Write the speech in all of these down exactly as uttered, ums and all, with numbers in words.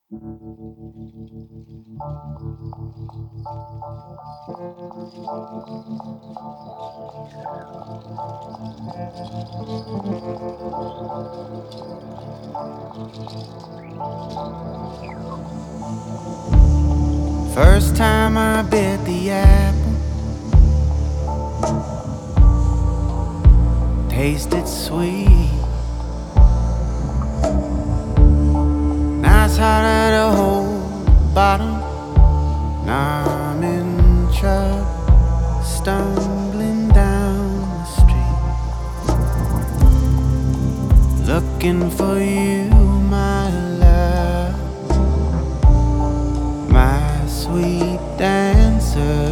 First time I bit the apple, tasted sweet. Nice how that a whole bottom. Now I'm in trouble, stumbling down the street, looking for you, my love, my sweet dancer,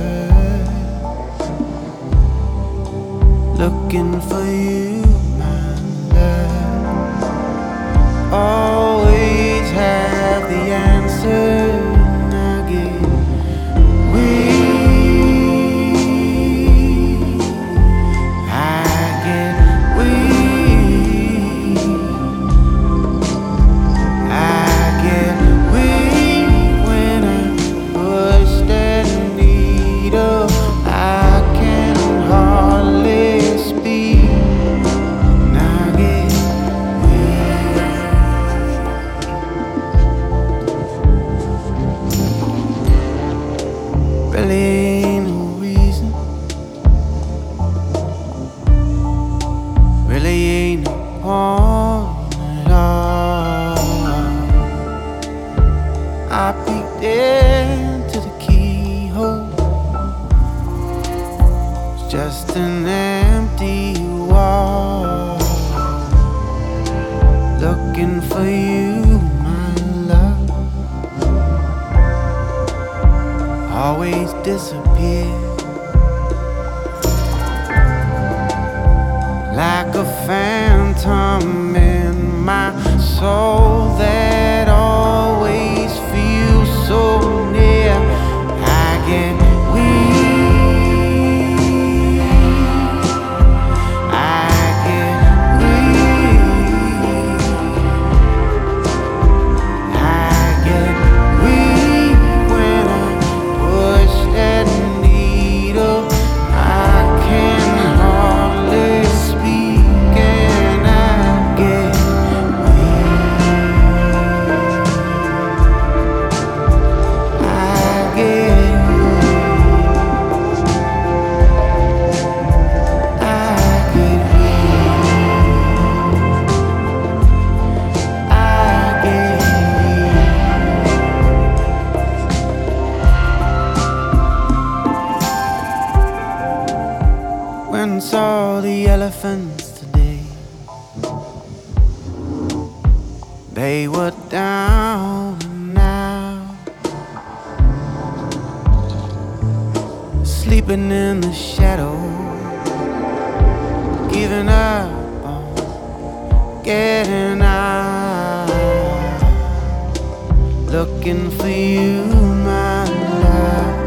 looking for you, my love. Always have the answer. I get weak, I get weak, I get weak when I push that needle. I can hardly speak, and I get weak. Really ain't no reason, really ain't no point at all. I peeked into the keyhole, it's just an empty wall, looking for you, my love. Always disappear like a phantom in my soul that always feels so near. I get weak, I get weak, I get weak when I push that needle. I can hardly speak, and I get weak, I get weak, I get weak, I get weak. When I saw the elephants today, they were down and out, sleeping in the shadow, giving up on getting out, looking for you, my love,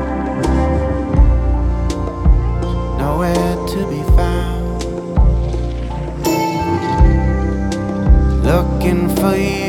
nowhere to be found, looking for you.